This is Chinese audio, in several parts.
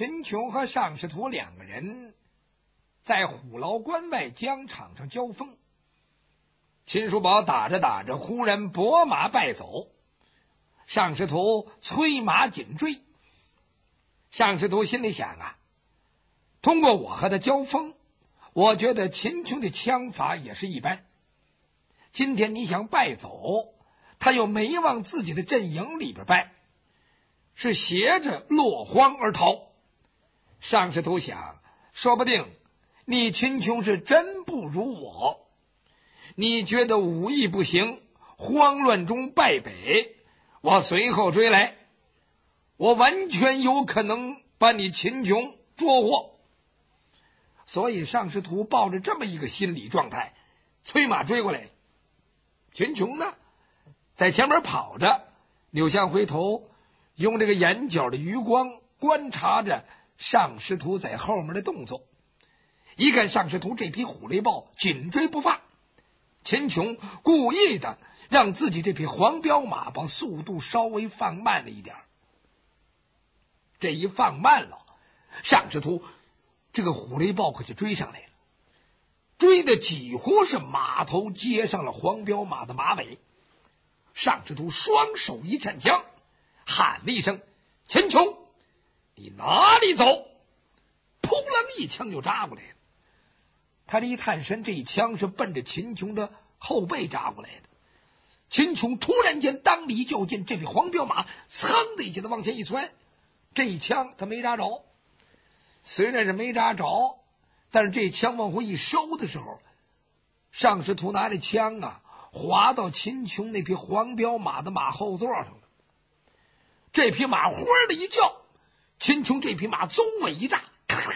秦琼和尚师徒两个人在虎牢关外疆场上交锋。秦叔宝打着打着，忽然拨马败走，尚师徒催马紧追。尚师徒心里想啊，通过我和他交锋，我觉得秦琼的枪法也是一般。今天你想败走，他又没往自己的阵营里边败，是斜着落荒而逃。尚师徒想，说不定你秦琼是真不如我，你觉得武艺不行，慌乱中败北，我随后追来，我完全有可能把你秦琼捉获。所以尚师徒抱着这么一个心理状态，催马追过来。秦琼呢，在前面跑着，扭向回头，用这个眼角的余光观察着尚师徒在后面的动作。一看尚师徒这匹虎雷豹紧追不放，秦琼故意的让自己这匹黄骠马把速度稍微放慢了一点。这一放慢了，尚师徒这个虎雷豹可就追上来了，追的几乎是马头接上了黄骠马的马尾。尚师徒双手一颤枪，喊了一声：“秦琼，你哪里走？”扑棱一枪就扎过来了。他这一探身，这一枪是奔着秦琼的后背扎过来的。秦琼突然间当力较劲，这匹黄骠马噌的一下子往前一窜，这一枪他没扎着。虽然是没扎着，但是这枪往回一收的时候，尚师徒拿着枪啊划到秦琼那匹黄骠马的马后座上了。这匹马忽然的一叫，秦琼这匹马鬃尾一炸，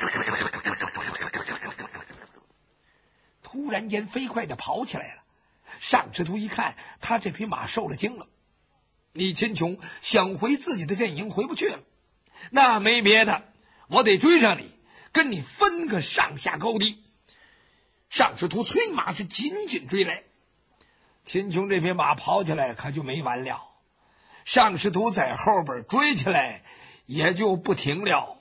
突然间飞快的跑起来了。尚师徒一看，他这匹马受了惊了，你秦琼想回自己的阵营回不去了，那没别的，我得追上你，跟你分个上下高低。尚师徒催马是紧紧追来，秦琼这匹马跑起来可就没完了，尚师徒在后边追起来也就不停了。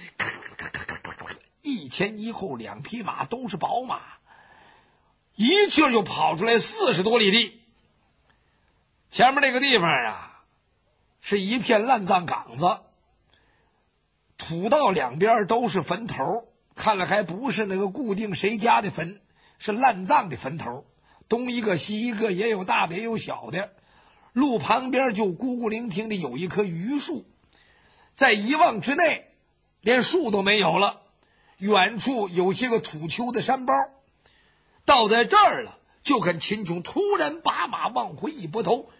一前一后，两匹马都是宝马，一气儿就跑出来40多里地。前面那个地方啊，是一片烂葬岗子，土道两边都是坟头，看来还不是那个固定谁家的坟，是烂葬的坟头，东一个西一个，也有大的也有小的。路旁边就孤孤零零的有一棵榆树，在一望之内连树都没有了，远处有些个土丘的山包。到在这儿了，就看秦琼突然把马往回一拨头，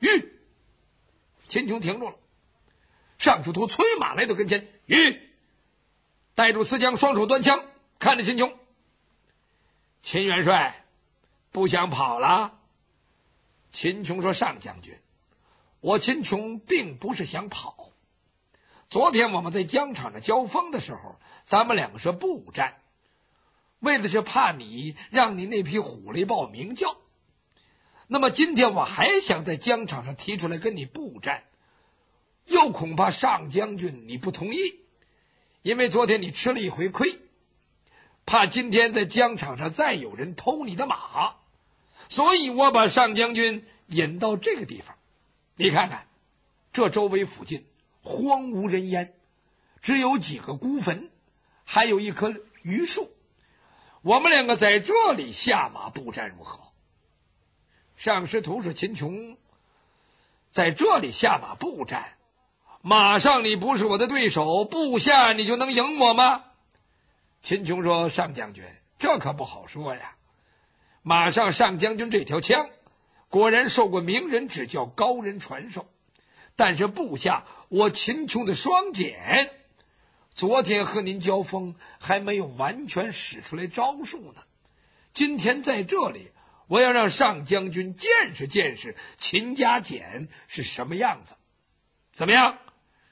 秦琼停住了。尚师徒催马来到跟前，带住刺将，双手端枪，看着秦琼。秦元帅不想跑了？秦琼说：“尚将军，我秦琼并不是想跑。昨天我们在疆场上交锋的时候，咱们两个是步战，为的是怕你让你那匹虎雷豹鸣叫。那么今天我还想在疆场上提出来跟你步战，又恐怕尚将军你不同意，因为昨天你吃了一回亏，怕今天在疆场上再有人偷你的马，所以我把尚将军引到这个地方。你看看，这周围附近荒无人烟，只有几个孤坟，还有一棵榆树，我们两个在这里下马步战如何？”尚师徒是秦琼，在这里下马步战，马上你不是我的对手，步下你就能赢我吗？秦琼说：“尚将军，这可不好说呀。马上尚将军这条枪果然受过名人指教，高人传授，但是部下我秦琼的双锏，昨天和您交锋还没有完全使出来招数呢。今天在这里，我要让尚将军见识见识秦家锏是什么样子，怎么样？”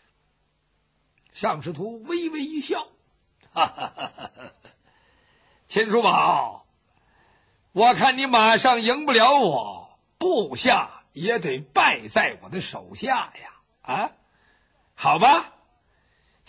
尚师徒微微一笑，秦叔宝，我看你马上赢不了我，部下也得败在我的手下呀！好吧，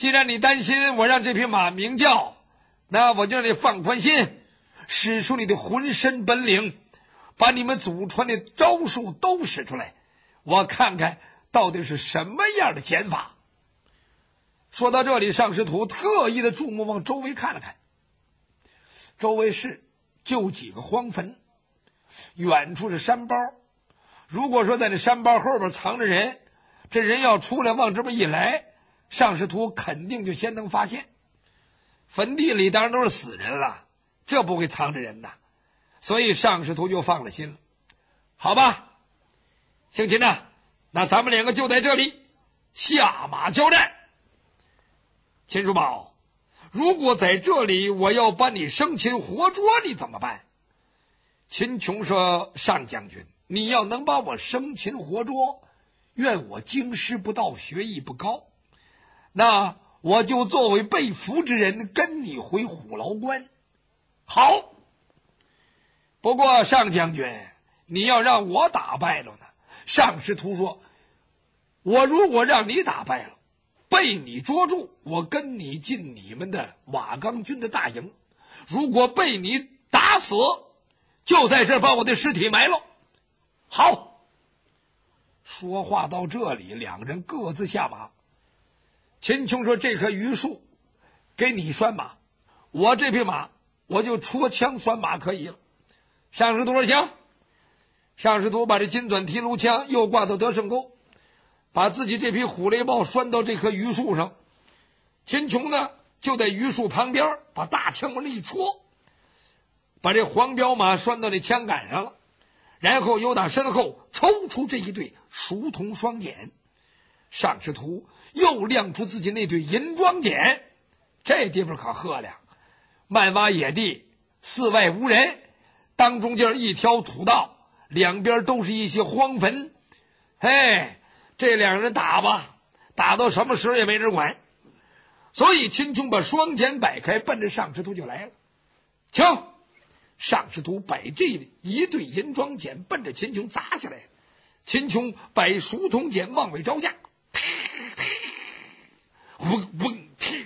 既然你担心我让这匹马鸣叫，那我就让你放宽心，使出你的浑身本领，把你们祖传的招数都使出来，我看看到底是什么样的剪法。说到这里，上师徒特意的注目往周围看了看，周围就几个荒坟，远处是山包。如果说在这山包后边藏着人，这人要出来往这边一来，上师徒肯定就先能发现。坟地里当然都是死人了，这不会藏着人的，所以上师徒就放了心了。好吧，姓秦呐，那咱们两个就在这里下马交战。秦叔宝，如果在这里我要把你生擒活捉，你怎么办？秦琼说，上将军，你要能把我生擒活捉，愿我经师不到，学艺不高，那我就作为被俘之人跟你回虎牢关。好，不过上将军，你要让我打败了呢？上师徒说，我如果让你打败了，被你捉住，我跟你进你们的瓦岗军的大营，如果被你打死，就在这儿把我的尸体埋了。好，说话到这里，两个人各自下马。秦琼说，这棵榆树给你拴马，我这匹马我就戳枪拴马可以了。上师徒说行。上师徒把这金钻提炉枪又挂到得胜钩，把自己这匹虎雷豹拴到这棵榆树上。秦琼呢，就在榆树旁边把大枪往那一戳，把这黄骠马拴到这枪杆上了，然后又打身后抽出这一对熟铜双锏。上师徒又亮出自己那对银装锏，这地方可赫亮，漫洼野地，四外无人，当中间一条土道，两边都是一些荒坟。嘿，这两人打吧，打到什么时候也没人管。所以秦琼把双锏摆开，奔着上师徒就来了。请上师徒摆这一对银装锏奔着秦琼砸下来。秦琼摆熟铜锏往外招架，嗡嗡，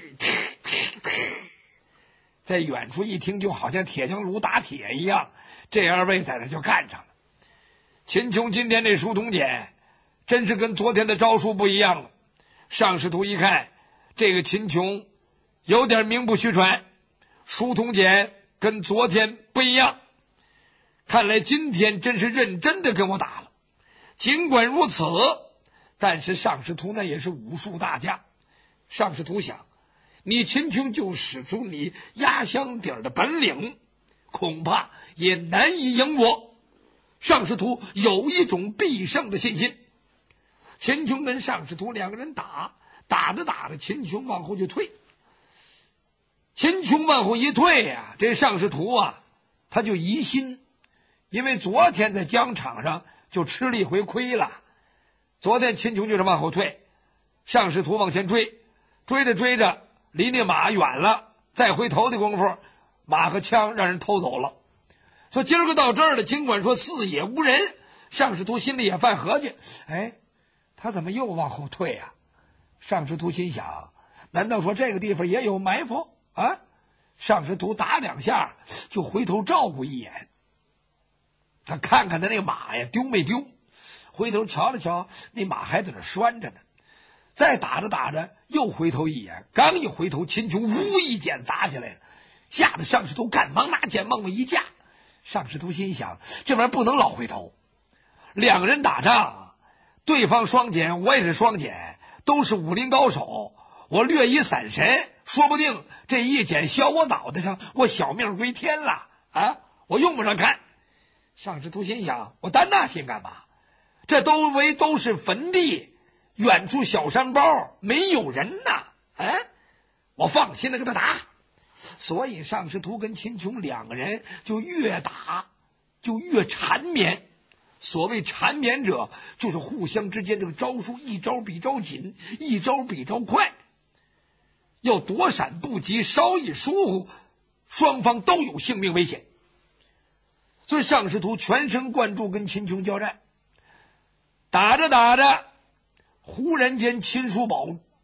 在远处一听就好像铁匠炉打铁一样，这二位在那就干上了。秦琼今天这熟铜锏真是跟昨天的招数不一样了。上师徒一看，这个秦琼有点名不虚传，熟铜锏跟昨天不一样，看来今天真是认真的跟我打了。尽管如此，但是上师徒那也是武术大家。上师徒想，你秦琼就使出你压箱底儿的本领，恐怕也难以赢我。上师徒有一种必胜的信心。秦琼跟上师徒两个人打着打着，秦琼往后就退。秦琼往后一退呀，这上师徒啊他就疑心，因为昨天在疆场上就吃了一回亏了。昨天秦琼就是往后退，上师徒往前追，追着追着离那马远了，再回头的功夫，马和枪让人偷走了。所以今儿个到这儿了，尽管说四野无人，上师徒心里也犯合计，哎，他怎么又往后退啊？上师徒心想，难道说这个地方也有埋伏啊？上师徒打两下就回头照顾一眼，他看看他那个马呀丢没丢，回头瞧了瞧，那马还在那拴着呢。再打着打着又回头一眼，刚一回头，秦琼呜一剑砸下来了，吓得上师徒赶忙拿剑往外一架。上师徒心想，这玩意儿不能老回头，两个人打仗，对方双锏，我也是双锏，都是武林高手，我略一散神，说不定这一锏削我脑袋上，我小命归天了啊！我用不上看。上师徒心想，我担那心干嘛？这都是坟地，远处小山包没有人呐，我放心的跟他打。所以上师徒跟秦琼两个人就越打就越缠绵。所谓缠绵者，就是互相之间这个招数一招比招紧，一招比招快，要躲闪不及，稍一疏忽，双方都有性命危险。所以上师徒全神贯注跟秦琼交战。打着打着，忽然间秦叔宝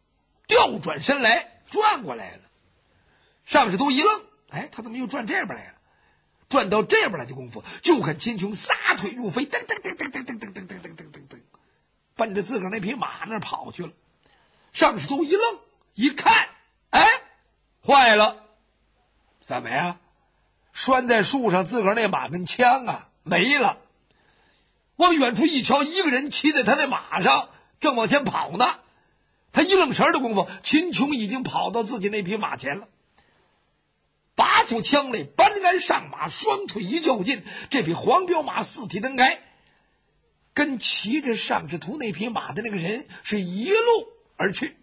调转身来，转过来了。尚士图一愣，哎，他怎么又转这边来了？转到这边来的功夫，就看秦琼撒腿入飞，噔噔噔噔噔噔噔噔噔噔噔噔，奔着自个儿那匹马那儿跑去了。尚士图一愣，一看，哎，坏了，怎么呀？拴在树上自个儿那马跟枪啊没了。往远处一瞧，一个人骑在他那马上，正往前跑呢。他一愣神的功夫，秦琼已经跑到自己那匹马前了，拔出枪来，搬鞍上马，双腿一较劲，这匹黄骠马四蹄蹬开，跟骑着尚士图那匹马的那个人是一路而去，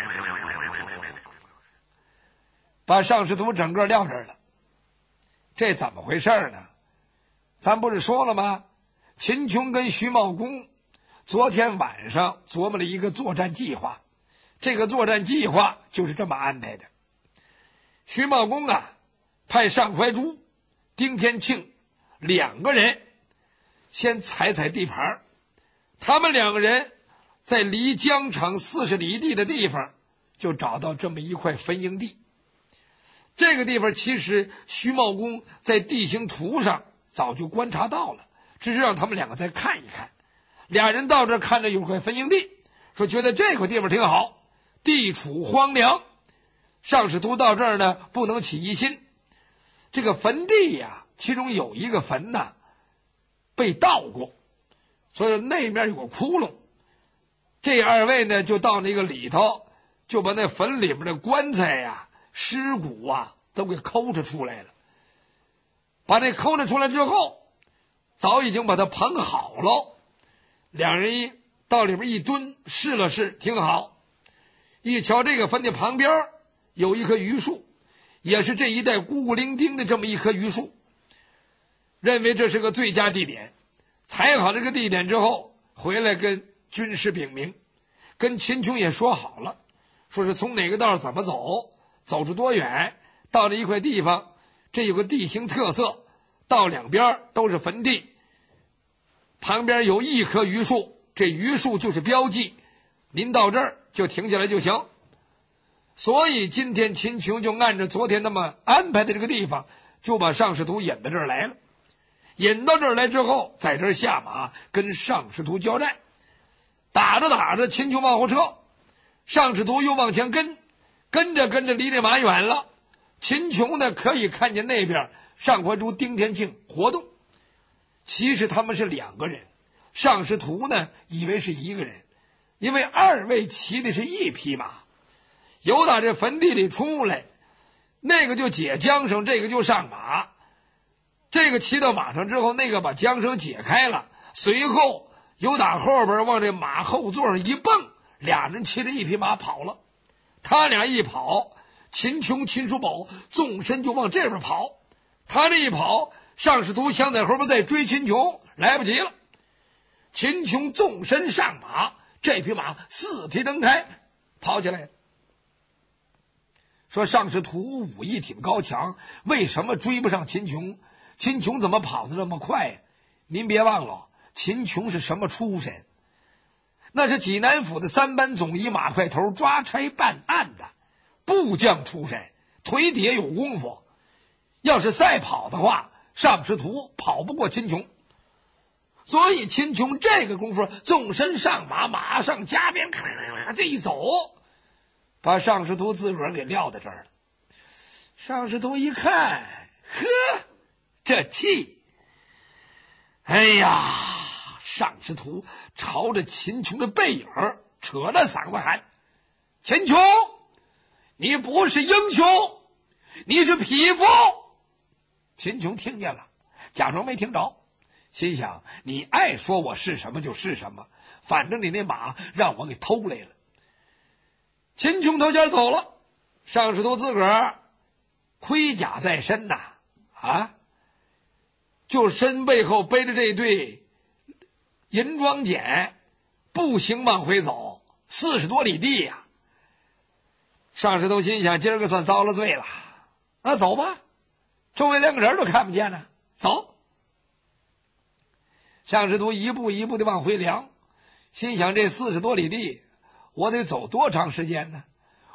把尚士图整个撂这儿了。这怎么回事呢？咱不是说了吗？秦琼跟徐茂公昨天晚上琢磨了一个作战计划，这个作战计划就是这么安排的。徐茂公啊，派尚怀珠、丁天庆两个人先踩地盘，他们两个人在离疆场40里地的地方就找到这么一块坟营地。这个地方其实徐茂公在地形图上早就观察到了，只是让他们两个再看一看。俩人到这看着有块坟营地，说觉得这块地方挺好，地处荒凉，尚士图到这儿呢不能起疑心。这个坟地呀，其中有一个坟呢被盗过，所以那面有个窟窿。这二位呢就到那个里头，就把那坟里面的棺材呀、尸骨啊都给抠着出来了。把这抠着出来之后，早已经把它捧好了。两人一到里边一蹲，试了试，挺好。一瞧这个坟的旁边有一棵榆树，也是这一带孤孤零丁的这么一棵榆树，认为这是个最佳地点。踩好这个地点之后，回来跟军师禀明，跟秦琼也说好了，说是从哪个道怎么走，走出多远，到了一块地方，这有个地形特色，道两边都是坟地，旁边有一棵榆树，这榆树就是标记，您到这儿就停下来就行。所以今天秦琼就按照昨天那么安排的这个地方，就把尚士图引到这儿来了。引到这儿来之后，在这儿下马跟尚士图交战，打着打着，秦琼往后撤，尚士图又往前跟着离这马远了。秦琼呢可以看见那边尚怀珠、丁天庆活动，其实他们是两个人，尚士图呢以为是一个人，因为二位骑的是一匹马，由打这坟地里出来，那个就解缰绳，这个就上马，这个骑到马上之后，那个把缰绳解开了，随后由打后边往这马后座上一蹦，俩人骑着一匹马跑了。他俩一跑，秦琼、秦叔宝纵身就往这边跑，他这一跑，尚士图想在后边再追秦琼，来不及了。秦琼纵身上马，这匹马四蹄蹬开跑起来了。说尚士图武艺挺高强，为什么追不上秦琼？秦琼怎么跑得那么快呀？您别忘了，秦琼是什么出身？那是济南府的3班总医马块头抓差办案的部将出身，腿底下有功夫。要是赛跑的话，尚士图跑不过秦琼。所以秦琼这个功夫纵身上马，马上加鞭，这一走，把尚士图自个儿给撂在这儿了。尚士图一看，呵，这气！哎呀！尚士图朝着秦琼的背影扯着嗓子喊：“秦琼，你不是英雄，你是匹夫！”秦琼听见了，假装没听着，心想：你爱说我是什么就是什么，反正你那马让我给偷来了。秦琼头前走了，尚士图自个儿盔甲在身呐，就身背后背着这对银装锏，步行往回走40多里地呀。尚士图心想，今儿个算遭了罪了，那走吧，周围连个人都看不见呢，走。尚士图一步一步的往回量，心想这40多里地我得走多长时间呢？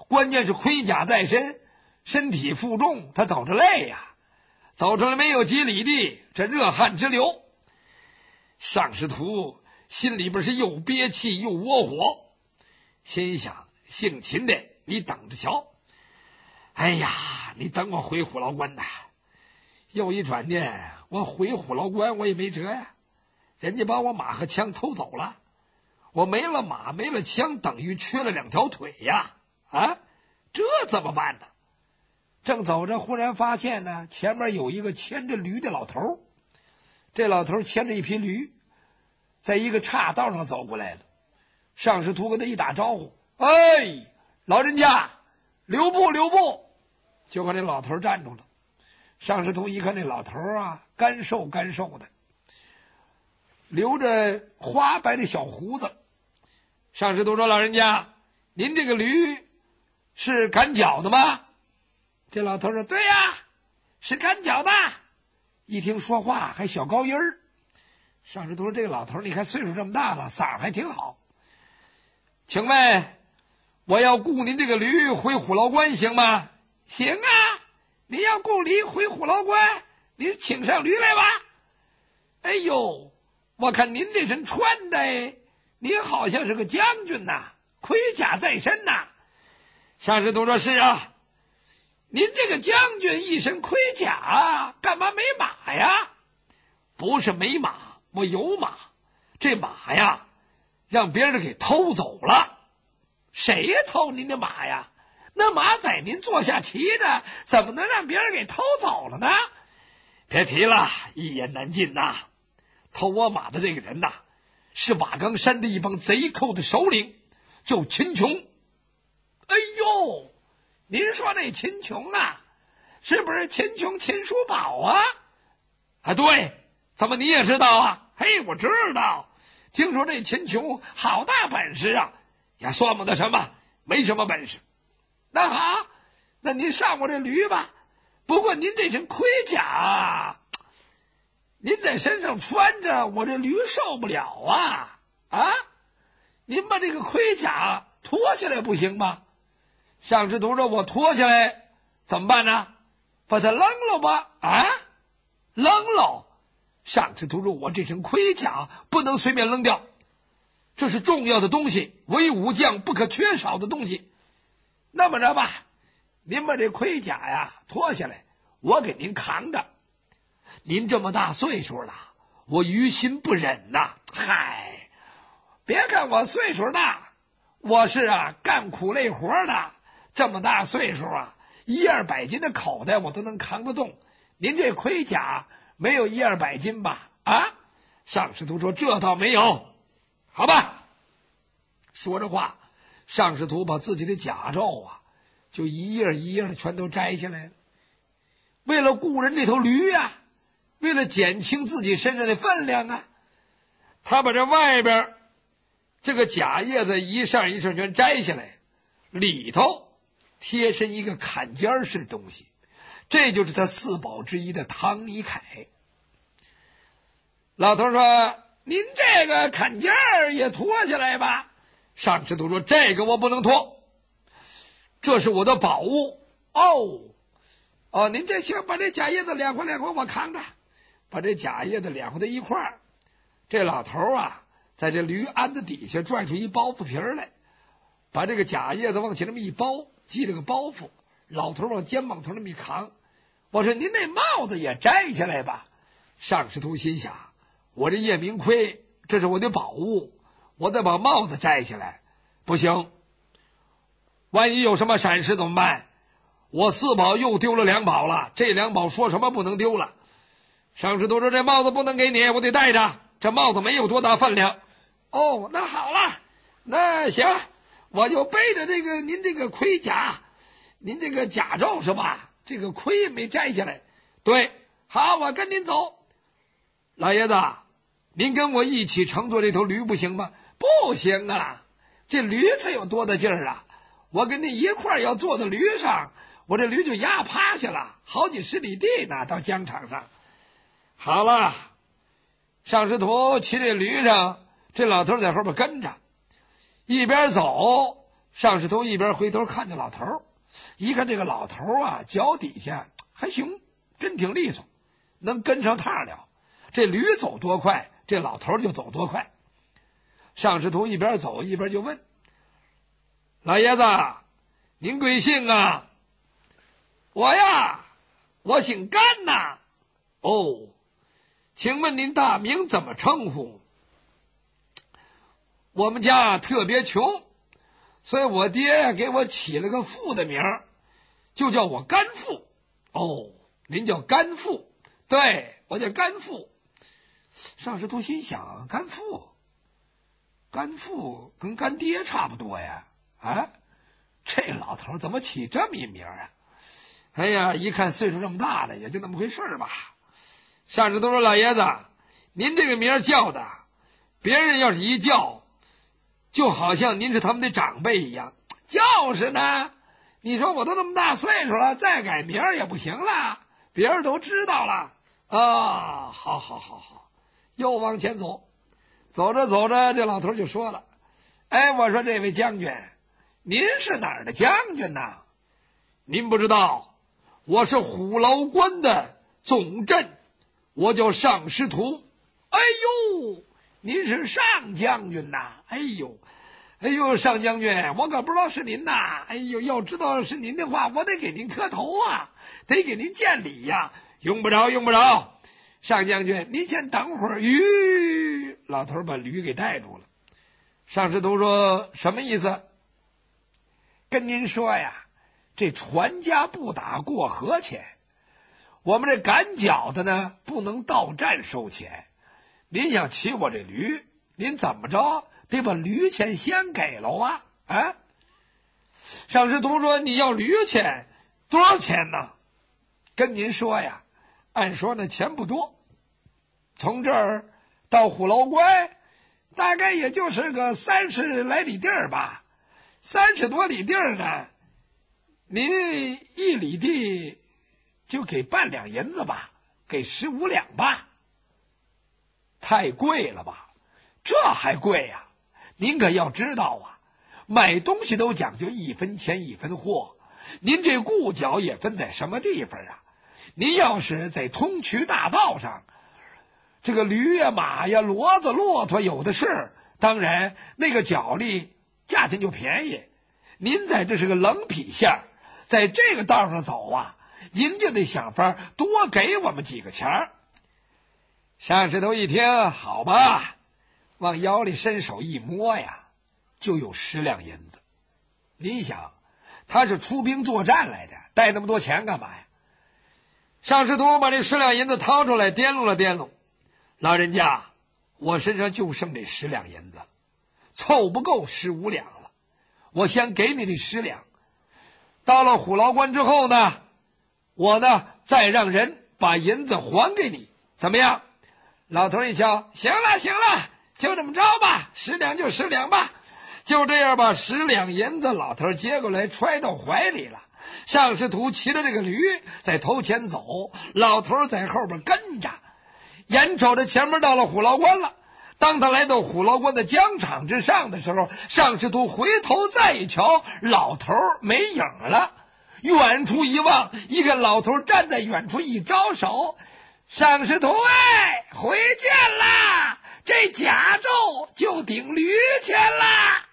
关键是盔甲在身，身体负重，他走着累呀，走出来没有几里地，这热汗直流。尚师徒心里边是又憋气又窝火，心想姓秦的，你等着瞧。哎呀，你等我回虎牢关呐！又一转念，我回虎牢关我也没辙呀，人家把我马和枪偷走了，我没了马没了枪，等于缺了2条腿呀！啊，这怎么办呢？正走着，忽然发现呢，前面有一个牵着驴的老头。这老头牵着一匹驴，在一个岔道上走过来了。尚师徒跟他一打招呼：“哎，老人家，留步，留步！”就看这老头站住了。尚师徒一看这老头啊，干瘦干瘦的，留着花白的小胡子。尚师徒说：“老人家，您这个驴是赶脚的吗？”这老头说：“对呀，是赶脚的。”一听说话还小高音儿。尚师徒说：“这个老头你看岁数这么大了，嗓还挺好。请问我要雇您这个驴回虎牢关行吗？”“行啊，你要雇驴回虎牢关，你请上驴来吧。”“哎呦，我看您这身穿的，您好像是个将军呐，盔甲在身呐。”尚师徒说：“是啊，您这个将军一身盔甲，干嘛没马呀？”“不是没马，我有马，这马呀让别人给偷走了。”“谁偷您的马呀？那马在您坐下骑着，怎么能让别人给偷走了呢？”“别提了，一言难尽呐。偷我马的这个人呐，是瓦岗山的一帮贼寇的首领，叫秦琼。”“哎呦，您说那秦琼啊，是不是秦琼秦叔宝啊？”“啊，对，怎么你也知道啊？”“嘿，我知道，听说这秦琼好大本事啊。”“呀，算不得什么，没什么本事。”“那好，那您上我这驴吧。不过您这身盔甲，您在身上穿着，我这驴受不了啊！啊，您把这个盔甲脱下来不行吗？”尚师徒说：“我脱下来怎么办呢？把它扔了吧？”“啊，扔了？”尚师徒说：“我这身盔甲不能随便扔掉，这是重要的东西，为武将不可缺少的东西。那么着吧，您把这盔甲呀脱下来，我给您扛着。您这么大岁数了，我于心不忍呐。嗨，别看我岁数大，我是干苦累活的。这么大岁数啊，100-200斤的口袋我都能扛得动。您这盔甲没有100-200斤吧？”“啊？”尚师徒说：“这倒没有。”“好吧。”说着话，尚师徒把自己的甲胄啊，就一页一页的全都摘下来了。为了雇人这头驴啊，为了减轻自己身上的分量啊，他把这外边这个甲叶子一扇一扇全摘下来，里头贴上一个坎肩似的东西，这就是他4宝之一的唐尼凯。老头说：“您这个坎肩也脱下来吧。”尚师徒说：“这个我不能脱，这是我的宝物。”“哦，您这行，把这甲叶子两块我扛着。”把这甲叶子两块在一块儿，这老头啊在这驴鞍子底下拽出一包袱皮来，把这个甲叶子往起那么一包，系了个包袱，老头往肩膀头那么一扛。我说：“您那帽子也摘下来吧。”尚师徒心想：我这夜明盔，这是我的宝物，我再把帽子摘下来不行，万一有什么闪失怎么办？我4宝又丢了2宝了，这2宝说什么不能丢了。尚师徒说：“这帽子不能给你，我得带着，这帽子没有多大分量。”“哦，那好了，那行，我就背着这个您这个盔甲，您这个甲胄是吧？这个盔没摘下来。”“对，好，我跟您走。”“老爷子，您跟我一起乘坐这头驴不行吗？”“不行啊，这驴才有多大劲儿啊！我跟您一块儿要坐到驴上，我这驴就压趴下了，好几十里地呢，到疆场上。”好了，尚师徒骑这驴上，这老头在后边跟着，一边走尚士图一边回头看着老头，一看这个老头啊，脚底下还行，真挺利索，能跟上趟了。这驴走多快，这老头就走多快。尚士图一边走一边就问：“老爷子，您贵姓啊？”“我呀，我姓甘呐。”“哦，请问您大名怎么称呼？”“我们家特别穷，所以我爹给我起了个富的名儿，就叫我甘富。”“哦，您叫甘富？”“对，我叫甘富。”尚士图心想，甘富跟干爹差不多呀，啊，这老头怎么起这么一名啊？哎呀，一看岁数这么大了，也就那么回事吧。尚士图说：“老爷子，您这个名叫的，别人要是一叫，就好像您是他们的长辈一样。”“就是呢，你说我都那么大岁数了，再改名也不行了，别人都知道了。”“啊，好，又往前走。走着走着，这老头就说了：‘哎，我说这位将军，您是哪儿的将军呢？’‘您不知道，我是虎牢关的总镇，我叫尚士图。’‘哎呦，您是尚将军呐！’‘哎呦，尚将军，我可不知道是您呐！哎呦，要知道是您的话，我得给您磕头啊，得给您见礼呀！’‘用不着，尚将军，您先等会儿。’吁，老头把驴给带住了。尚士图说：“什么意思？”“跟您说呀，这船家不打过河钱，我们这赶脚的呢，不能到站收钱。您想骑我这驴，您怎么着得把驴钱先给了啊？”“啊？”尚士图说：“你要驴钱多少钱呢？”“跟您说呀，按说呢钱不多，从这儿到虎牢关大概也就是个30来里地儿吧，30多里地儿呢，您1里地就给半两银子吧，给15两吧。”“太贵了吧？”“这还贵呀？您可要知道啊，买东西都讲究1分钱1分货，您这顾脚也分在什么地方啊？您要是在通衢大道上，这个驴呀、马呀、骡子、骆驼有的是，当然那个脚力价钱就便宜。您在这是个冷僻县，在这个道上走啊，您就得想法多给我们几个钱儿。”尚士图一听，好吧，往腰里伸手一摸呀，就有10两银子。您想，他是出兵作战来的，带那么多钱干嘛呀？尚士图把这10两银子掏出来，掂量了掂量：“老人家，我身上就剩这10两银子，凑不够15两了。我先给你这10两，到了虎牢关之后呢，我呢再让人把银子还给你，怎么样？”老头一瞧，行了，就这么着吧，10两就10两吧。就这样把10两银子老头接过来，揣到怀里了。尚士图骑着这个驴在头前走，老头在后边跟着。眼瞅着前面到了虎牢关了，当他来到虎牢关的疆场之上的时候，尚士图回头再一瞧，老头没影了。远处一望，一看老头站在远处一招手：“尚士图，哎，回见啦！这甲胄就顶驴钱啦！”